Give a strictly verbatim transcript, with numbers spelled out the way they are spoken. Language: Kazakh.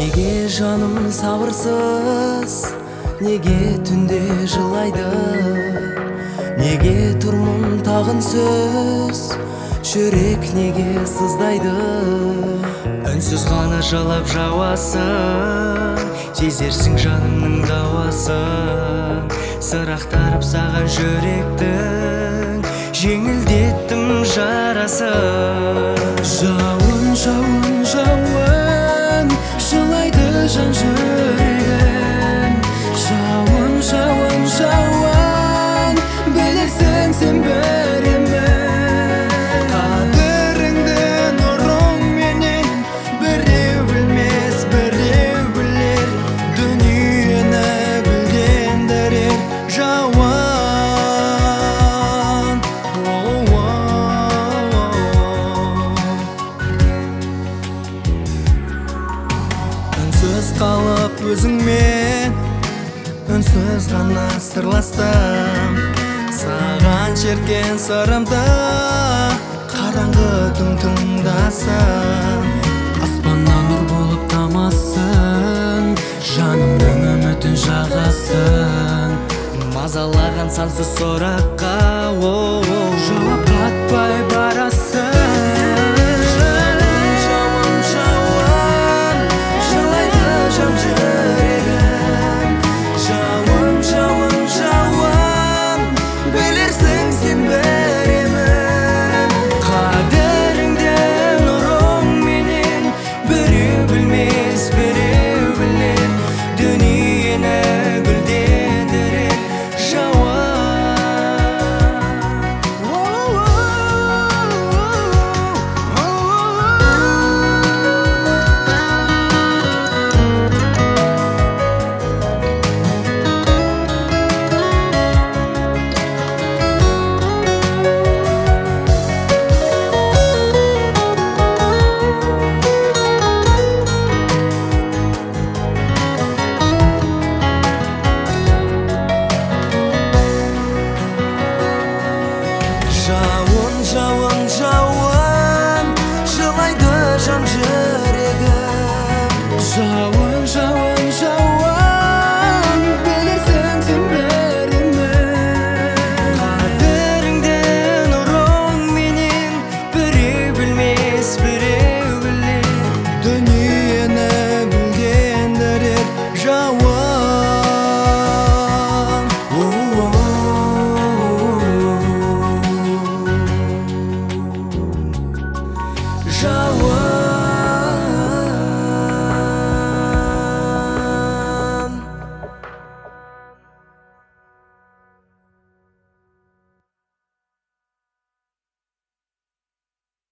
Неге жаным сабырсыз, неге түнде жылайды, неге тұрмын тағын сөз, жүрек неге сыздайды. Үнсіз ғана жылап жауасың, сезерсің жанымның дауасын. Сырақтарып саған жүректің, жеңілдеттім жарасын. Жауын, жауын, жауын, жылайды жан жүрегім. Жауын, жауын, жауын, білерсің сен біреумен. Қадіріңді нұрыңменен біреу білмес, біреу білер. Дүниені гүлдендірер жауын. Үнсіз қалып өзіңмен, үнсіз ғана сырластым. Саған шерткен сырымды қараңғы түн тыңдасын. Аспаннан нұр болып тамасын, жанымның үмітін жағасын. Мазалаған сансыз сұраққа жауап қатпай барасың. Жауын, жауын, жылайды жан жүрегім. Жауын, жауын, жауын, білерсің сен біреумен. Қадіріңді нұрыңменен біреу білмес, біреу білер. Дүниені гүлдендірер жауын. Жауын.